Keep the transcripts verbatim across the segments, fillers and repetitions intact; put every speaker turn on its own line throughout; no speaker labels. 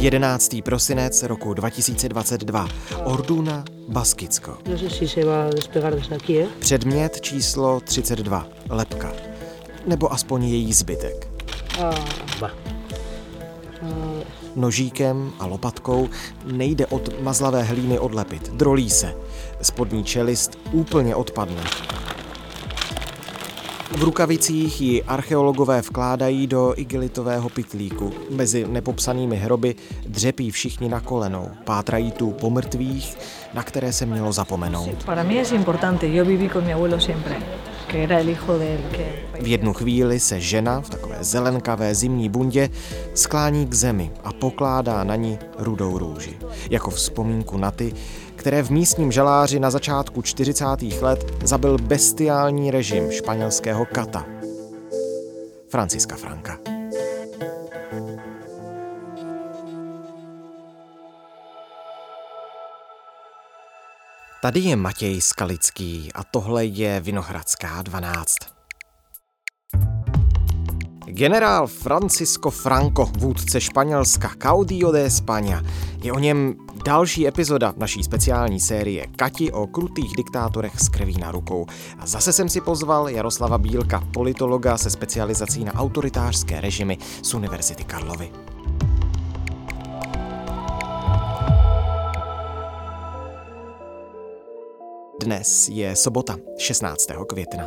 jedenáctého prosince roku dva tisíce dvacet dva. Orduna, Baskicko.
No sé si se va a despegar desde aquí, eh?
Předmět číslo třicet dva. Lebka. Nebo aspoň její zbytek.
Ah, va.
Nožíkem a lopatkou nejde od mazlavé hlíny odlepit. Drolí se. Spodní čelist úplně odpadne. V rukavicích ji archeologové vkládají do igelitového pytlíku. Mezi nepopsanými hroby dřepí všichni na kolenou. Pátrají tu po mrtvých, na které se mělo zapomenout.
Para mí es importante. Yo viví con mi abuelo siempre, que era el hijo del que...
V jednu chvíli se žena v takové zelenkavé zimní bundě sklání k zemi a pokládá na ní rudou růži. Jako vzpomínku na ty, které v místním žaláři na začátku čtyřicátých let zabil bestiální režim španělského kata. Francisca Franca. Tady je Matěj Skalický a tohle je Vinohradská dvanáct. Generál Francisco Franco, vůdce Španělska, Caudillo de España, je o něm další epizoda naší speciální série Kati o krutých diktátorech s krví na rukou. A zase jsem si pozval Jaroslava Bílka, politologa se specializací na autoritářské režimy z Univerzity Karlovy. Dnes je sobota, šestnáctého května.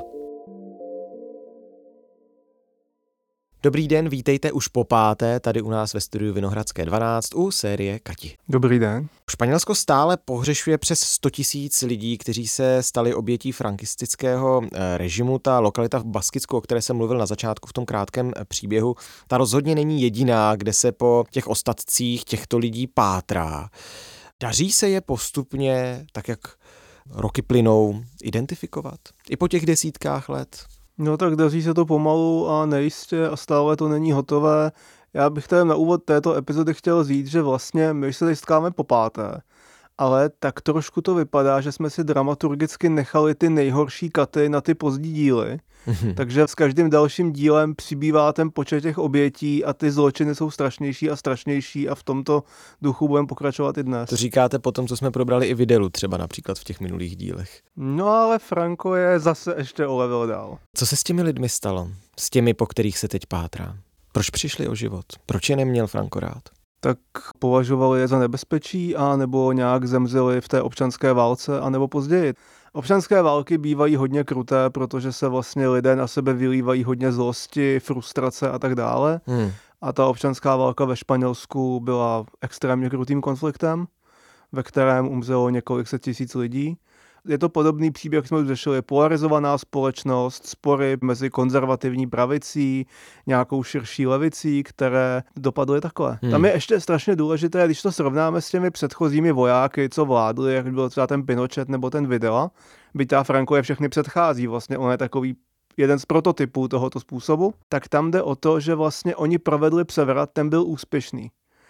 Dobrý den, vítejte už po páté tady u nás ve studiu Vinohradské dvanáct u série Kati.
Dobrý den.
Španělsko stále pohřešuje přes sto tisíc lidí, kteří se stali obětí frankistického režimu. Ta lokalita v Baskicku, o které jsem mluvil na začátku v tom krátkém příběhu, ta rozhodně není jediná, kde se po těch ostatcích těchto lidí pátrá. Daří se je postupně, tak jak roky plynou, identifikovat? I po těch desítkách let?
No tak daří se to pomalu a nejistě a stále to není hotové. Já bych tady na úvod této epizody chtěl říct, že vlastně my se tady setkáme po páté, ale tak trošku to vypadá, že jsme si dramaturgicky nechali ty nejhorší katy na ty pozdní díly, takže s každým dalším dílem přibývá ten počet těch obětí a ty zločiny jsou strašnější a strašnější a v tomto duchu budeme pokračovat i dnes.
To říkáte po tom, co jsme probrali i Videlu třeba například v těch minulých dílech.
No ale Franco je zase ještě o level dál.
Co se s těmi lidmi stalo? S těmi, po kterých se teď pátrá? Proč přišli o život? Proč je neměl Franco rád?
Tak považovali je za nebezpečí a nebo nějak zemřeli v té občanské válce a nebo později. Občanské války bývají hodně kruté, protože se vlastně lidé na sebe vylívají hodně zlosti, frustrace a tak dále. Hmm. A ta občanská válka ve Španělsku byla extrémně krutým konfliktem, ve kterém umřelo několik set tisíc lidí. Je to podobný příběh, jak jsme už řešili, polarizovaná společnost, spory mezi konzervativní pravicí, nějakou širší levicí, které dopadly takhle. Hmm. Tam je ještě strašně důležité, když to srovnáme s těmi předchozími vojáky, co vládli, jak byl třeba ten Pinochet nebo ten Videla, byť ta Franco je všechny předchází, vlastně on je takový jeden z prototypů tohoto způsobu, tak tam jde o to, že vlastně oni provedli převrat, ten byl úspěšný.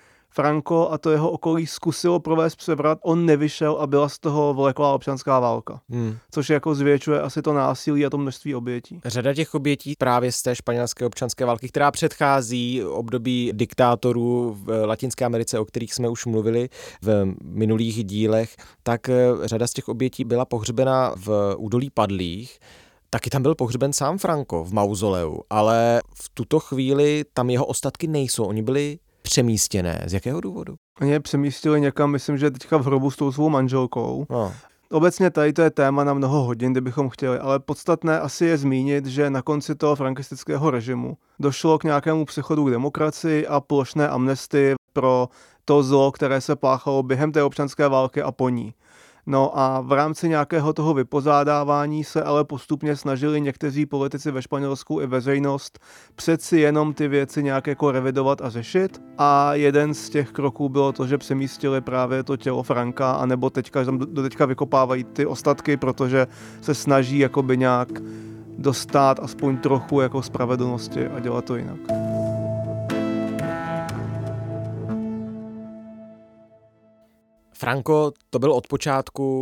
Franco a to jeho okolí zkusilo provést převrat, on nevyšel a byla z toho vleklá občanská válka. Hmm. Což jako zvětšuje asi to násilí a to množství obětí.
Řada těch obětí právě z té španělské občanské války, která předchází období diktátorů v Latinské Americe, o kterých jsme už mluvili v minulých dílech, tak řada z těch obětí byla pohřbena v údolí Padlých. Taky tam byl pohřben sám Franco v mauzoleu, ale v tuto chvíli tam jeho ostatky nejsou. Oni byli přemístěné. Z jakého důvodu?
Oni je přemístili někam, myslím, že teďka v hrobu s tou svou manželkou.
No.
Obecně tady to je téma na mnoho hodin, kdybychom chtěli, ale podstatné asi je zmínit, že na konci toho frankistického režimu došlo k nějakému přechodu k demokracii a plošné amnestii pro to zlo, které se páchalo během té občanské války a po ní. No a v rámci nějakého toho vypořádávání se ale postupně snažili někteří politici ve Španělsku i veřejnost přeci jenom ty věci nějak jako revidovat a řešit. A jeden z těch kroků bylo to, že přemístili právě to tělo Franka, anebo teďka, do teďka vykopávají ty ostatky, protože se snaží jakoby nějak dostat aspoň trochu jako spravedlnosti a dělat to jinak.
Franco to byl od počátku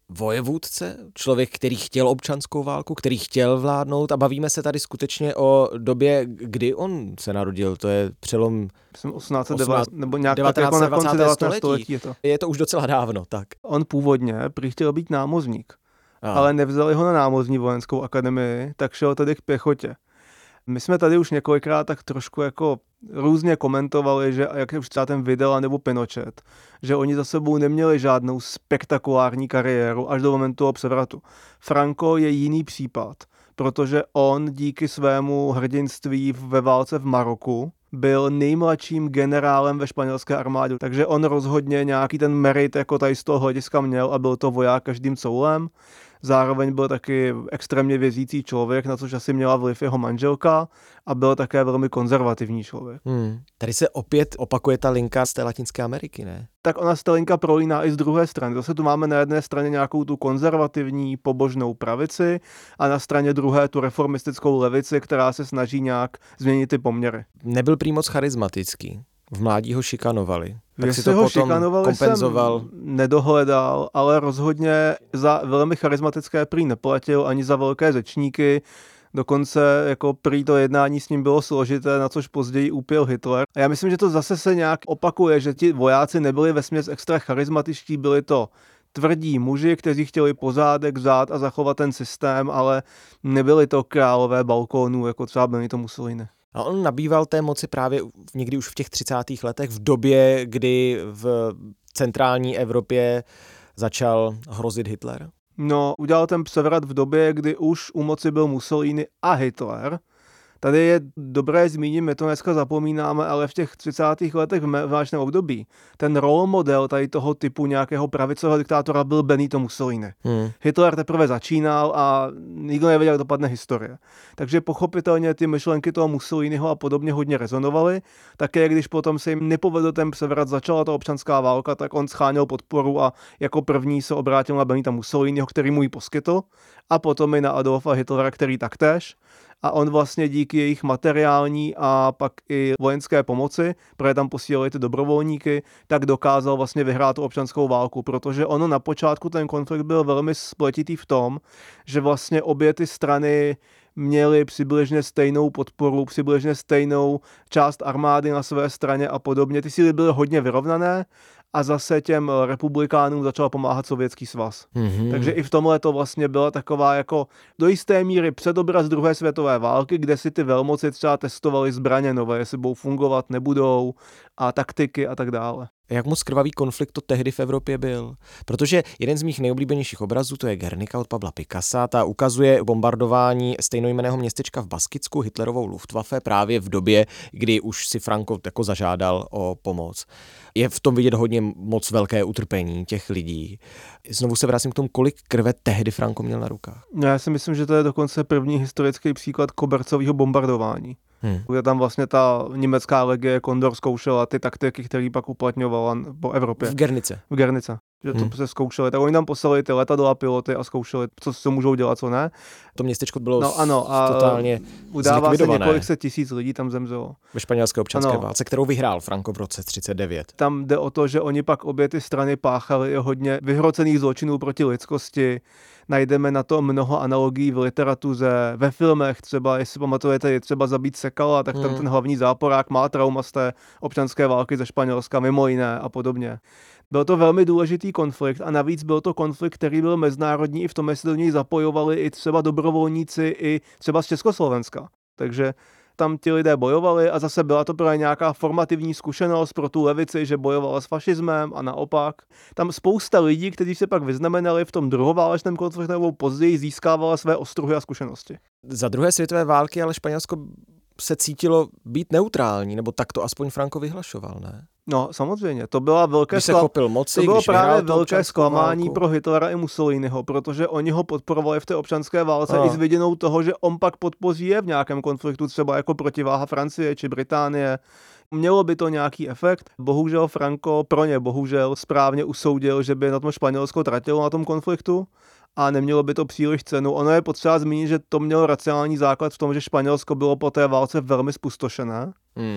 vojevůdce, člověk, který chtěl občanskou válku, který chtěl vládnout a bavíme se tady skutečně o době, kdy on se narodil, to je přelom
osmnáct set devadesát nebo nějak tak jako na konci devatenáctého století. Je to.
Je to už docela dávno, tak.
On původně prý chtěl být námořník, a. ale nevzali ho na námořní vojenskou akademii, tak šel tedy k pěchotě. My jsme tady už několikrát tak trošku jako různě komentovali, že jak už třeba ten Videla nebo Pinochet, že oni za sebou neměli žádnou spektakulární kariéru až do momentu toho převratu. Franco je jiný případ, protože on díky svému hrdinství ve válce v Maroku byl nejmladším generálem ve španělské armádě, takže on rozhodně nějaký ten merit jako tady z toho hlediska měl a byl to voják každým coulem. Zároveň byl taky extrémně věřící člověk, na což asi měla vliv jeho manželka a byl také velmi konzervativní člověk.
Hmm. Tady se opět opakuje ta linka z té Latinské Ameriky, ne?
Tak ona se ta linka prolíná i z druhé strany. Zase tu máme na jedné straně nějakou tu konzervativní pobožnou pravici a na straně druhé tu reformistickou levici, která se snaží nějak změnit ty poměry.
Nebyl prý moc charismatický. V mládí ho šikanovali. Tak
Jestli
si to
ho
potom
šikanovali,
kompenzoval.
Jsem nedohledal, ale rozhodně za velmi charismatické prý neplatil ani za velké řečníky. Dokonce jako prý to jednání s ním bylo složité, na což později úpěl Hitler. A já myslím, že to zase se nějak opakuje, že ti vojáci nebyli vesměs extra charismatičtí, byli to tvrdí muži, kteří chtěli pořádek, řád a zachovat ten systém, ale nebyli to králové balkónů, jako třeba Benito Mussolini.
A on nabýval té moci právě někdy už v těch třicátých letech, v době, kdy v centrální Evropě začal hrozit Hitler?
No, udělal ten převrat v době, kdy už u moci byl Mussolini a Hitler. Tady je dobré zmínit, my to dneska zapomínáme, ale v těch třicátých letech v vážném období ten role model tady toho typu nějakého pravicového diktátora byl Benito Mussolini. Hmm. Hitler teprve začínal a nikdo nevěděl, jak dopadne historie. Takže pochopitelně ty myšlenky toho Mussoliniho a podobně hodně rezonovaly. Také když potom se jim nepovedl ten převrat, začala ta občanská válka, tak on scháněl podporu a jako první se obrátil na Benita Mussoliniho, který mu ji poskytl, a potom i na Adolfa Hitlera, který taktéž. A on vlastně díky jejich materiální a pak i vojenské pomoci, protože tam posílali ty dobrovolníky, tak dokázal vlastně vyhrát tu občanskou válku, protože ono na počátku ten konflikt byl velmi spletitý v tom, že vlastně obě ty strany měli přibližně stejnou podporu, přibližně stejnou část armády na své straně a podobně. Ty síly byly hodně vyrovnané a zase těm republikánům začal pomáhat Sovětský svaz. Mm-hmm. Takže i v tomhle to vlastně byla taková jako do jisté míry předobraz druhé světové války, kde si ty velmoci třeba testovaly zbraně nové, jestli budou fungovat, nebudou, a taktiky a tak dále.
Jak moc krvavý konflikt to tehdy v Evropě byl? Protože jeden z mých nejoblíbenějších obrazů, to je Guernica od Pabla Picassa, ta ukazuje bombardování stejnojmenného městečka v Baskicku Hitlerovou Luftwaffe právě v době, kdy už si Franco jako zažádal o pomoc. Je v tom vidět hodně moc velké utrpení těch lidí. Znovu se vracím k tomu, kolik krve tehdy Franco měl na rukách.
Já si myslím, že to je dokonce první historický příklad kobercového bombardování. Hmm. Kde tam vlastně ta německá legie Kondor zkoušela ty taktiky, které pak uplatňovala po Evropě.
V Gernice.
V Gernice. Že to hmm. se zkoušeli. Tak oni tam poslali ty letadla, piloty a zkoušeli, co, co můžou dělat, co ne.
To městečko bylo
no, ano, a
totálně
udává se několik set tisíc lidí tam zemřelo.
Ve španělské občanské ano. válce, kterou vyhrál Franco v roce třicet devět.
Tam jde o to, že oni pak obě ty strany páchaly hodně vyhrocených zločinů proti lidskosti. Najdeme na to mnoho analogií v literatuře, ve filmech třeba, jestli pamatujete, je třeba zabít Sekala, tak tam hmm. ten hlavní záporák má trauma z té občanské války ze Španělska, mimo jiné a podobně. Byl to velmi důležitý konflikt a navíc byl to konflikt, který byl mezinárodní i v tom, jestli do něj zapojovali i třeba dobrovolníci, i třeba z Československa. Takže tam ti lidé bojovali a zase byla to právě nějaká formativní zkušenost pro tu levici, že bojovala s fašismem a naopak. Tam spousta lidí, kteří se pak vyznamenali v tom druhoválečném konfliktu nebo později, získávala své ostruhy a zkušenosti.
Za druhé světové války ale Španělsko se cítilo být neutrální, nebo tak to aspoň Franco vyhlašoval, ne?
No, samozřejmě, to byla velké
skla... moci,
to bylo právě velké zklamání válku. Pro Hitlera i Mussoliniho, protože oni ho podporovali v té občanské válce no. i s vidinou toho, že on pak podpoří je v nějakém konfliktu, třeba jako protiváha Francie či Británie. Mělo by to nějaký efekt. Bohužel Franco pro ně bohužel správně usoudil, že by na tom Španělsko tratilo na tom konfliktu a nemělo by to příliš cenu. Ono je potřeba zmínit, že to mělo racionální základ v tom, že Španělsko bylo po té válce velmi spustošené. Hmm.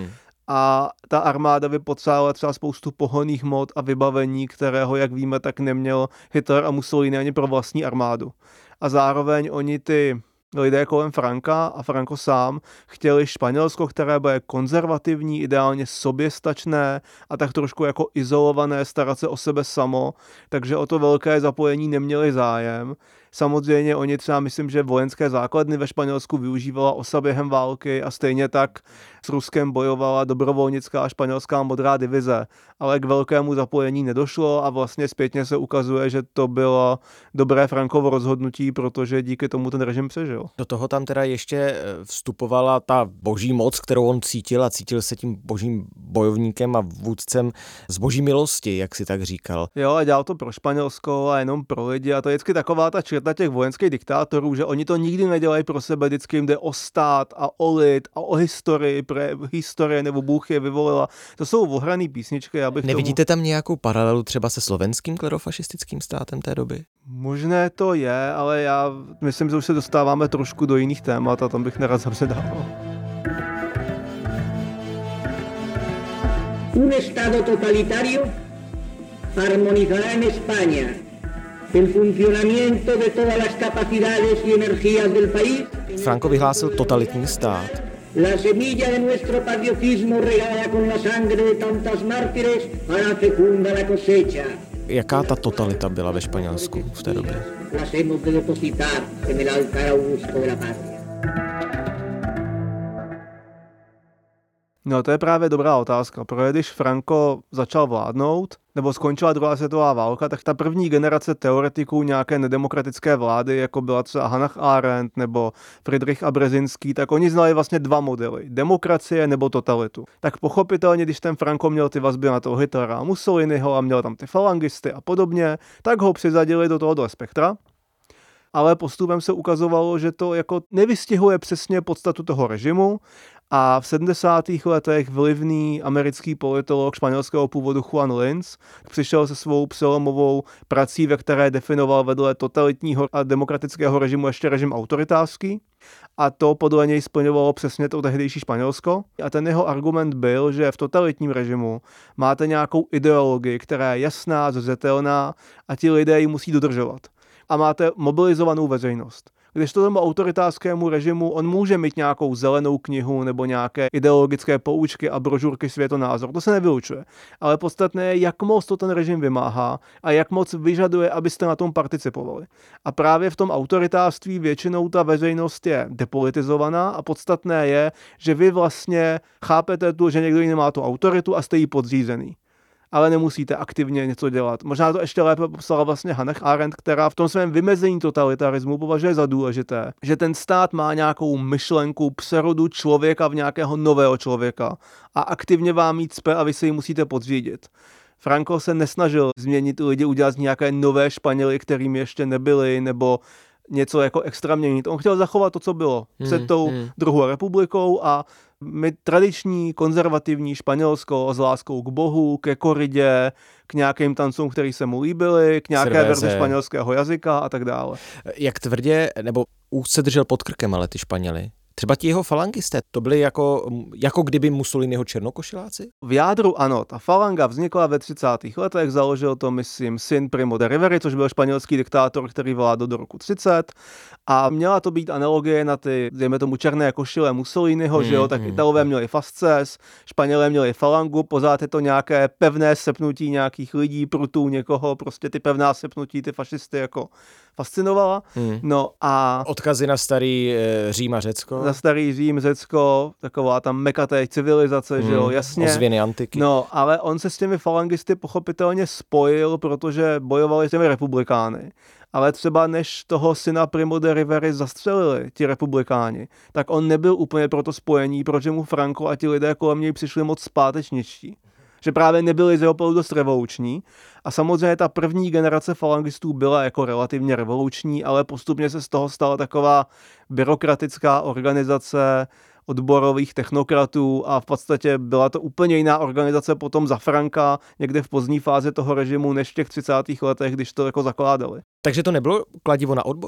a ta armáda vypotřebovala třeba spoustu pohonných hmot a vybavení, kterého, jak víme, tak neměl Hitler a Mussolini ani pro vlastní armádu. A zároveň oni ty lidé kolem Franka a Franco sám chtěli Španělsko, které bude konzervativní, ideálně soběstačné a tak trošku jako izolované, starat se o sebe samo, takže o to velké zapojení neměli zájem. Samozřejmě oni třeba, myslím, že vojenské základny ve Španělsku využívala O S A během války a stejně tak s Ruskem bojovala dobrovolnická španělská modrá divize, ale k velkému zapojení nedošlo a vlastně zpětně se ukazuje, že to bylo dobré Frankovo rozhodnutí, protože díky tomu ten režim přežil.
Do toho tam teda ještě vstupovala ta boží moc, kterou on cítil a cítil se tím božím bojovníkem a vůdcem z boží milosti, jak si tak říkal.
Jo, a dělal to pro Španělsko a jenom pro lidi a to je vždycky taková ta čerta těch vojenských diktátorů, že oni to nikdy nedělají pro sebe, vždycky jim jde o stát a o lid a o historii, pre historie nebo Bůh je vyvolila. To jsou ohraný písničky, já bych
Nevidíte
tomu...
tam nějakou paralelu třeba se slovenským klerofašistickým státem té doby?
Možné to je, ale já myslím, že už se dostáváme trošku do jiných témat a tam bych nerad zabředával.
Un estado totalitario armonizará en España el funcionamiento de todas las capacidades y energías del país.
Franco vyhlásil totalitní stát.
La semilla de nuestro patriotismo regada con la sangre de tantos mártires hará fecunda la cosecha.
Jaká ta totalita byla ve Španělsku v té době?
Las hemos de depositar en el altar augusto de la patria.
No to je právě dobrá otázka, protože když Franco začal vládnout, nebo skončila druhá světová válka, tak ta první generace teoretiků nějaké nedemokratické vlády, jako byla třeba Hannah Arendt nebo Friedrich a Brzezinský, tak oni znali vlastně dva modely, demokracie nebo totalitu. Tak pochopitelně, když ten Franco měl ty vazby na toho Hitlera a Mussoliniho a měl tam ty falangisty a podobně, tak ho přizadili do tohoto spektra. Ale postupem se ukazovalo, že to jako nevystihuje přesně podstatu toho režimu a v sedmdesátých letech vlivný americký politolog španělského původu Juan Linz přišel se svou přelomovou prací, ve které definoval vedle totalitního a demokratického režimu ještě režim autoritářský a to podle něj splňovalo přesně to tehdejší Španělsko a ten jeho argument byl, že v totalitním režimu máte nějakou ideologii, která je jasná, zřetelná a ti lidé ji musí dodržovat. A máte mobilizovanou veřejnost. Když to tomu autoritářskému režimu, on může mít nějakou zelenou knihu nebo nějaké ideologické poučky a brožurky světonázor, to se nevylučuje. Ale podstatné je, jak moc to ten režim vymáhá a jak moc vyžaduje, abyste na tom participovali. A právě v tom autoritářství většinou ta veřejnost je depolitizovaná a podstatné je, že vy vlastně chápete tu, že někdo jiný má tu autoritu a jste jí podřízený. Ale nemusíte aktivně něco dělat. Možná to ještě lépe popsala vlastně Hannah Arendt, která v tom svém vymezení totalitarismu považuje za důležité, že ten stát má nějakou myšlenku přerodu člověka v nějakého nového člověka a aktivně vám jít cpe a vy se jí musíte podřídit. Franco se nesnažil změnit lidi, udělat nějaké nové Španěly, kterými ještě nebyli, nebo něco jako extra měnit. On chtěl zachovat to, co bylo před hmm, tou hmm. druhou republikou a my tradiční, konzervativní Španělsko s láskou k Bohu, ke koridě, k nějakým tancům, který se mu líbily, k nějaké verzi španělského jazyka a tak dále.
Jak tvrdě, nebo úzce držel pod krkem ale ty Španěly? Třeba ti jeho falangisté, to byli jako, jako kdyby Mussoliniho černokošiláci?
V jádru ano, ta falanga vznikla ve třicátých letech, založil to, myslím, syn Primo de Rivera, což byl španělský diktátor, který vládl do roku třicet a měla to být analogie na ty, dejme tomu, černé košile Mussoliniho, hmm, že jo, tak hmm. Italové měli fasces, Španělé měli falangu, pořád je to nějaké pevné sepnutí nějakých lidí, prutů, někoho, prostě ty pevná sepnutí, ty fašisty jako fascinovala. Hmm. No a
odkazy na starý e, Řím a Řecko.
Na starý Řím, Řecko, taková tam meka té civilizace, hmm. že jo, jasně.
Ozvěny antiky.
No, ale on se s těmi falangisty pochopitelně spojil, protože bojovali s těmi republikány. Ale třeba než toho syna Primo de Rivery zastřelili ti republikáni, tak on nebyl úplně pro to spojení, protože mu Franco a ti lidé kolem něj přišli moc zpátečničtí. Že právě nebyli z jeho pohledu dost revoluční. A samozřejmě ta první generace falangistů byla jako relativně revoluční, ale postupně se z toho stala taková byrokratická organizace odborových technokratů a v podstatě byla to úplně jiná organizace potom za Franka, někde v pozdní fázi toho režimu, než v těch třicátých letech, když to jako zakládali.
Takže to nebylo kladivo na odboj?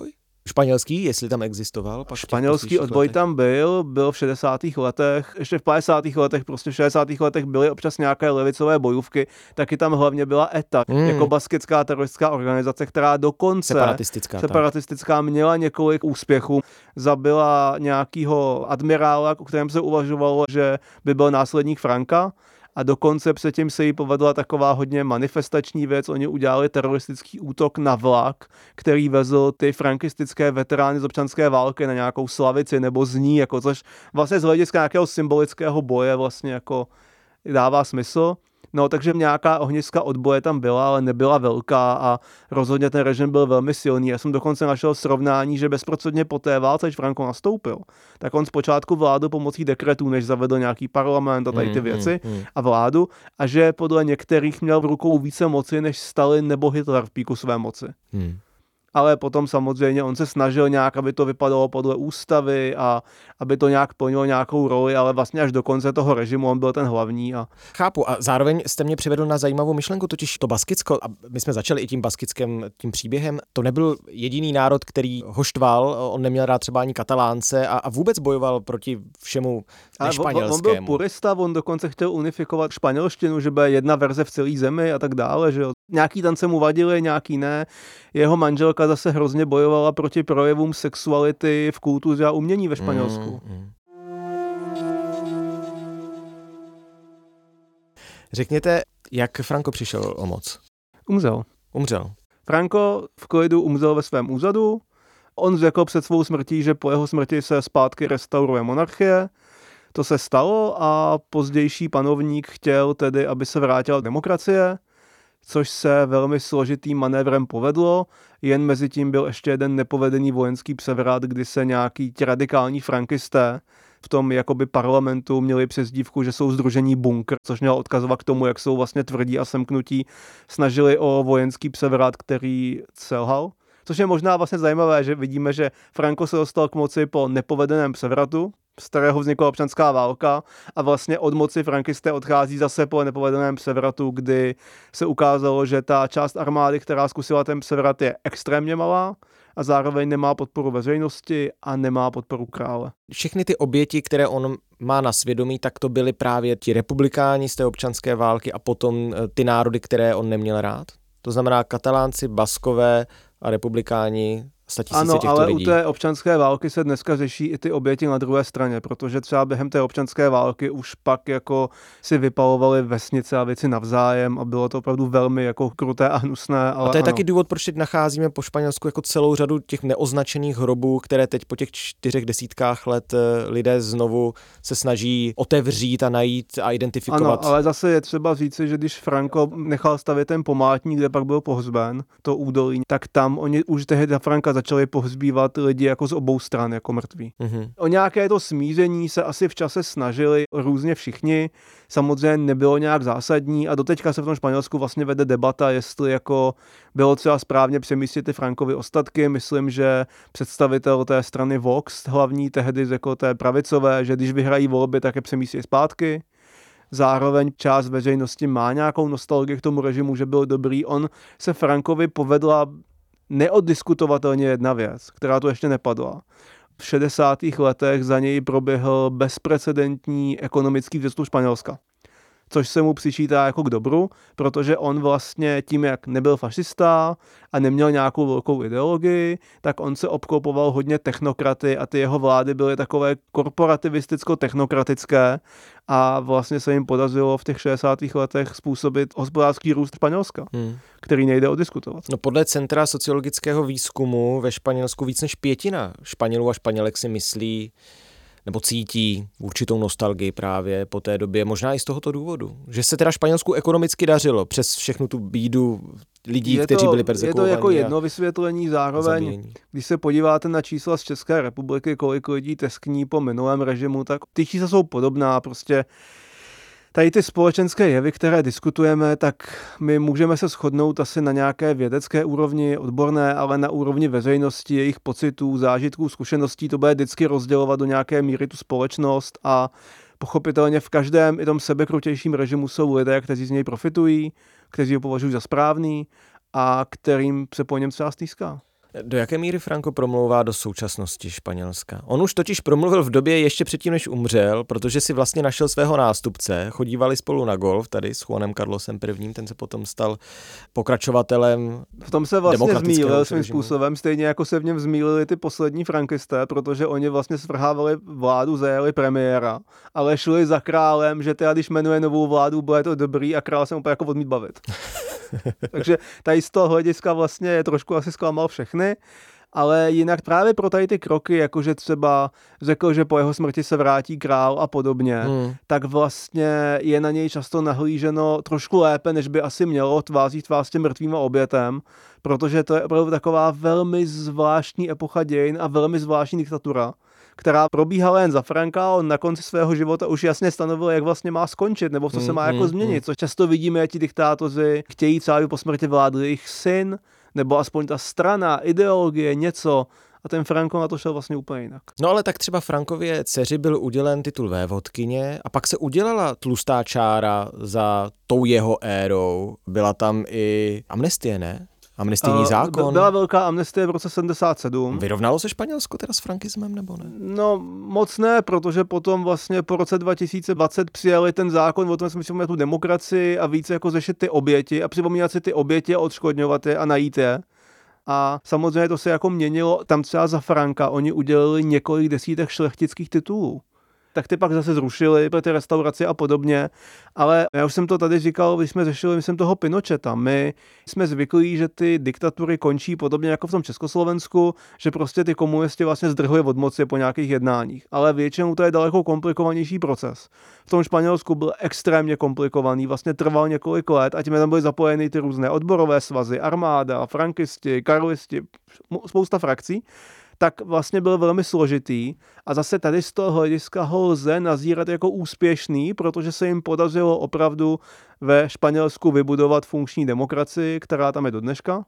Španělský, jestli tam existoval? Pak
Španělský odboj letech. Tam byl, byl v šedesátých letech, ještě v padesátých letech, prostě v šedesátých letech byly občas nějaké levicové bojůvky, taky tam hlavně byla E T A, mm. jako baskická teroristická organizace, která dokonce
separatistická,
separatistická měla několik úspěchů. Zabila nějakýho admirála, o kterém se uvažovalo, že by byl následník Franka. A dokonce předtím se jí povedla taková hodně manifestační věc. Oni udělali teroristický útok na vlak, který vezl ty frankistické veterány z občanské války na nějakou slavici nebo z ní, jako, což vlastně z hlediska nějakého symbolického boje vlastně jako dává smysl. No, takže nějaká ohniska odboje tam byla, ale nebyla velká a rozhodně ten režim byl velmi silný. Já jsem dokonce našel srovnání, že bezprostředně po té válce, když Franco nastoupil, tak on zpočátku vládl pomocí dekretů, než zavedl nějaký parlament a tady ty věci mm, mm. a vládu, a že podle některých měl v rukou více moci než Stalin nebo Hitler v píku své moci. Mm. Ale potom samozřejmě on se snažil nějak, aby to vypadalo podle ústavy a aby to nějak plnilo nějakou roli, ale vlastně až do konce toho režimu on byl ten hlavní. A...
Chápu, a zároveň jste mě přivedl na zajímavou myšlenku, totiž to Baskicko, a my jsme začali i tím baskickým tím příběhem, to nebyl jediný národ, který ho štval, on neměl rád třeba ani Katalánce a, a vůbec bojoval proti všemu nešpanělskému.
On byl purista, on dokonce chtěl unifikovat španělštinu, že bude jedna verze v celé zemi a tak dále, že jo. Nějaký tance mu vadili, nějaký ne. Jeho manželka zase hrozně bojovala proti projevům sexuality v kultuře a umění ve Španělsku. Mm, mm.
Řekněte, jak Franco přišel o moc?
Umřel.
Umřel.
Franco v klidu umřel ve svém úřadu. On řekl před svou smrtí, že po jeho smrti se zpátky restauruje monarchie. To se stalo a pozdější panovník chtěl tedy, aby se vrátila demokracie, což se velmi složitým manévrem povedlo. Jen mezi tím byl ještě jeden nepovedený vojenský převrat, kdy se nějaký radikální frankisté v tom jakoby parlamentu měli přezdívku, že jsou sdružení bunkr, což mělo odkazovat k tomu, jak jsou vlastně tvrdí a semknutí, snažili o vojenský převrat, který selhal. Což je možná vlastně zajímavé, že vidíme, že Franco se dostal k moci po nepovedeném převratu, z kterého vznikla občanská válka a vlastně od moci frankisté odchází zase po nepovedeném převratu, kdy se ukázalo, že ta část armády, která zkusila ten převrat, je extrémně malá a zároveň nemá podporu veřejnosti a nemá podporu krále.
Všechny ty oběti, které on má na svědomí, tak to byly právě ti republikáni z té občanské války a potom ty národy, které on neměl rád? To znamená Katalánci, Baskové a republikáni,
ano, ale
lidí.
U té občanské války se dneska řeší i ty oběti na druhé straně, protože třeba během té občanské války už pak jako si vypalovali vesnice a věci navzájem a bylo to opravdu velmi jako kruté a hnusné. Ale
a to je
ano.
taky důvod, proč teď nacházíme po Španělsku jako celou řadu těch neoznačených hrobů, které teď po těch čtyřech desítkách let lidé znovu se snaží otevřít a najít a identifikovat.
Ano, ale zase je třeba říci, že když Franco nechal stavět ten památník, kde pak byl pohřben, to údolí, tak tam oni už tehdy Franka začali pohřbívat lidi jako z obou stran, jako mrtví. Mm-hmm. O nějaké to smíření se asi v čase snažili různě všichni, samozřejmě nebylo nějak zásadní a doteďka se v tom Španělsku vlastně vede debata, jestli jako bylo třeba správně přemístit ty Frankovy ostatky. Myslím, že představitel té strany Vox, hlavní tehdy jako té pravicové, že když vyhrají volby, tak je přemístí zpátky. Zároveň část veřejnosti má nějakou nostalgii k tomu režimu, že byl dobrý. On se Frankovi povedla neoddiskutovatelně jedna věc, která tu ještě nepadla. V šedesátých letech za něj proběhl bezprecedentní ekonomický vzestup Španělska. Což se mu přičítá jako k dobru, protože on vlastně tím, jak nebyl fašista a neměl nějakou velkou ideologii, tak on se obklopoval hodně technokraty a ty jeho vlády byly takové korporativisticko-technokratické a vlastně se jim podařilo v těch šedesátých letech způsobit hospodářský růst Španělska, hmm. který nejde oddiskutovat.
No podle Centra sociologického výzkumu ve Španělsku víc než pětina Španělů a Španělek si myslí, nebo cítí určitou nostalgii právě po té době, možná i z tohoto důvodu. Že se teda Španělsku ekonomicky dařilo přes všechnu tu bídu lidí,
je
kteří
to,
byli perzekvovaní.
Je to jako jedno vysvětlení zároveň. Zabíjení. Když se podíváte na čísla z České republiky, kolik lidí teskní po minulém režimu, tak ty čísla jsou podobná, prostě tady ty společenské jevy, které diskutujeme, tak my můžeme se shodnout asi na nějaké vědecké úrovni, odborné, ale na úrovni veřejnosti, jejich pocitů, zážitků, zkušeností, to bude vždycky rozdělovat do nějaké míry tu společnost a pochopitelně v každém i tom sebekrutějším režimu jsou lidé, kteří z něj profitují, kteří ho považují za správný a kterým se po něm třeba stýská.
Do jaké míry Franco promlouvá do současnosti Španělska? On už totiž promluvil v době ještě předtím, než umřel, protože si vlastně našel svého nástupce. Chodívali spolu na golf tady s Juanem Carlosem prvním, ten se potom stal pokračovatelem.
V tom se vlastně zmýlil svým způsobem, stejně jako se v něm zmýlili ty poslední frankisté, protože oni vlastně svrhávali vládu, zajeli premiéra, ale šli za králem, že teda když jmenuje novou vládu, bude to dobrý a král se úplně jako odmít bavit. Takže tady z toho hlediska vlastně je trošku asi zklamal všechny, ale jinak právě pro tady ty kroky, jakože třeba řekl, že po jeho smrti se vrátí král a podobně, hmm. tak vlastně je na něj často nahlíženo trošku lépe, než by asi mělo tváří tvář s tím mrtvým obětem, protože to je opravdu taková velmi zvláštní epocha dějin a velmi zvláštní diktatura, která probíhala jen za Franka, on na konci svého života už jasně stanovil, jak vlastně má skončit, nebo co se má mm, jako mm, změnit. Mm. Co často vidíme, jak ti diktátoři chtějí třeba, aby po smrti vládl jejich syn, nebo aspoň ta strana, ideologie, něco. A ten Franco na to šel vlastně úplně jinak.
No ale tak třeba Frankově dceři byl udělen titul vévodkyně a pak se udělala tlustá čára za tou jeho érou. Byla tam i amnestie, ne? Amnestijní zákon.
Byla velká amnestie v roce sedmdesát sedm.
Vyrovnalo se Španělsko teda s frankismem, nebo ne?
No moc ne, protože potom vlastně po roce dva tisíce dvacet přijali ten zákon, o tom jsme si tu demokracii a více jako řešit ty oběti a připomínat si ty oběti a odškodňovat je a najít je. A samozřejmě to se jako měnilo, tam třeba za Franka oni udělali několik desítek šlechtických titulů. Tak ty pak zase zrušili pro ty restaurace a podobně, ale já už jsem to tady říkal, když jsme řešili, myslím, toho Pinocheta. My jsme zvyklí, že ty diktatury končí podobně jako v tom Československu, že prostě ty komunisti vlastně zdrhli od moci po nějakých jednáních, ale většinou to je daleko komplikovanější proces. V tom Španělsku byl extrémně komplikovaný, vlastně trval několik let a tím tam byly zapojeny ty různé odborové svazy, armáda, frankisti, karlisti, spousta frakcí. Tak vlastně byl velmi složitý a zase tady z toho hlediska ho lze nazírat jako úspěšný, protože se jim podařilo opravdu ve Španělsku vybudovat funkční demokracii, která tam je do dneška.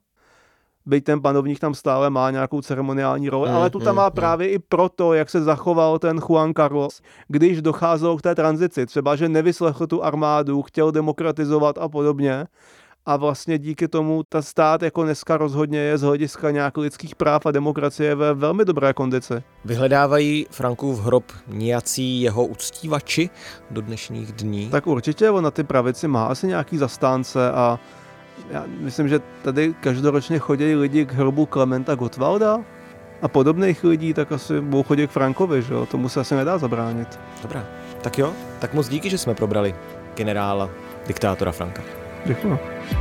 Byť ten panovník tam stále má nějakou ceremoniální roli, mm, ale tu tam má mm, právě mm. i proto, jak se zachoval ten Juan Carlos, když docházelo k té tranzici, třeba že nevyslechl tu armádu, chtěl demokratizovat a podobně. A vlastně díky tomu ta stát jako dneska rozhodně je z hlediska nějakých lidských práv a demokracie ve velmi dobré kondici.
Vyhledávají Frankův hrob nějací jeho uctívači do dnešních dní?
Tak určitě, on na ty pravici má asi nějaký zastánce a já myslím, že tady každoročně chodí lidi k hrobu Klementa Gottwalda a podobných lidí, tak asi budou chodit k Frankovi, že jo? Tomu se asi nedá zabránit.
Dobrá, tak jo, tak moc díky, že jsme probrali generála, diktátora Franka.
Děkuji.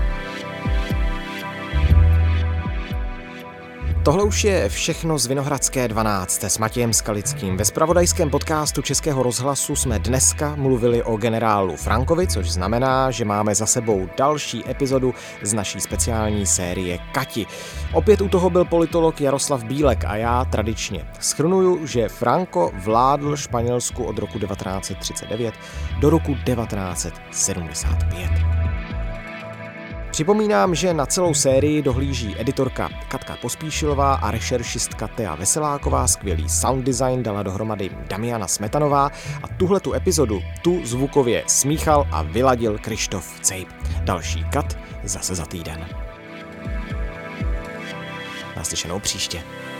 Tohle už je všechno z Vinohradské dvanácté s Matějem Skalickým. Ve zpravodajském podcastu Českého rozhlasu jsme dneska mluvili o generálu Frankovi, což znamená, že máme za sebou další epizodu z naší speciální série Kati. Opět u toho byl politolog Jaroslav Bílek a já tradičně shrnuju, že Franco vládl Španělsku od roku devatenáct set třicet devět do roku devatenáct set sedmdesát pět. Připomínám, že na celou sérii dohlíží editorka Katka Pospíšilová a rešeršistka Thea Veseláková, skvělý sound design dala dohromady Damiana Smetanová a tuhletu epizodu tu zvukově smíchal a vyladil Krištof Cejp. Další kat zase za týden. Naslyšenou příště.